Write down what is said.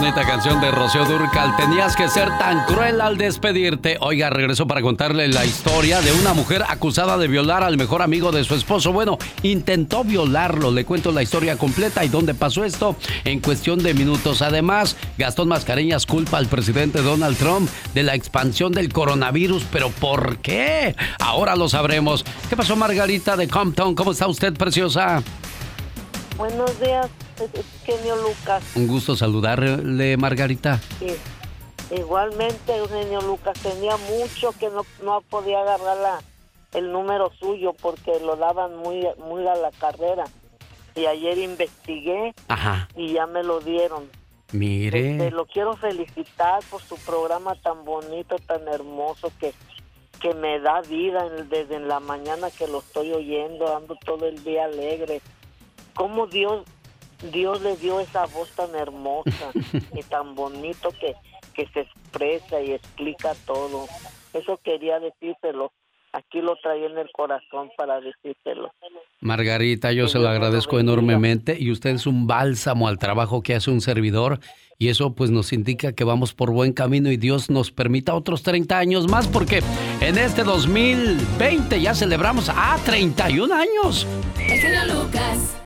bonita canción de Rocío Dúrcal. Tenías que ser tan cruel al despedirte. Oiga, regreso para contarle la historia de una mujer acusada de violar al mejor amigo de su esposo. Bueno, intentó violarlo. Le cuento la historia completa y dónde pasó esto en cuestión de minutos. Además, Gastón Mascareñas culpa al presidente Donald Trump de la expansión del coronavirus. ¿Pero por qué? Ahora lo sabremos. ¿Qué pasó, Margarita de Compton? ¿Cómo está usted, preciosa? Buenos días, Eugenio Lucas. Un gusto saludarle, Margarita. Sí. Igualmente, Eugenio Lucas, tenía mucho que no podía agarrar el número suyo porque lo daban muy a la carrera. Y ayer investigué. Ajá. Y ya me lo dieron. Mire. Lo quiero felicitar por su programa tan bonito, tan hermoso que me da vida desde la mañana que lo estoy oyendo, ando todo el día alegre. Cómo Dios le dio esa voz tan hermosa y tan bonito que se expresa y explica todo. Eso quería decírselo. Aquí lo traía en el corazón para decírselo. Margarita, yo se lo agradezco enormemente y usted es un bálsamo al trabajo que hace un servidor y eso pues nos indica que vamos por buen camino y Dios nos permita otros 30 años más porque en este 2020 ya celebramos 31 años. El genio Lucas.